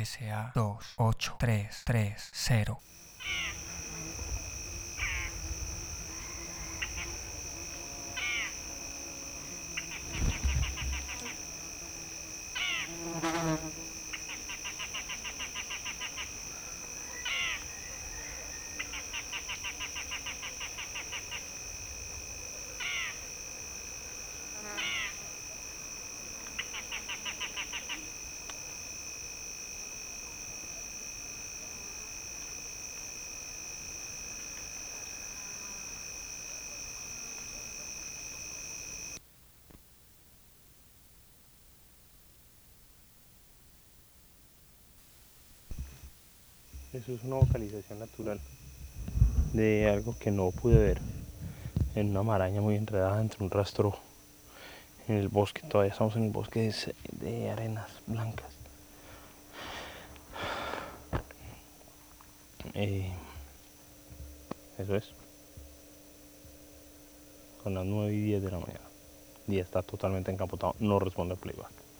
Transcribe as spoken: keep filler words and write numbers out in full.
S A dos ocho tres tres cero. Eso es una vocalización natural de algo que no pude ver en una maraña muy enredada entre un rastro en el bosque. Todavía estamos en el bosque de arenas blancas. Eh, eso es. Son las nueve y diez de la mañana. Y está totalmente encapotado. No responde a playback.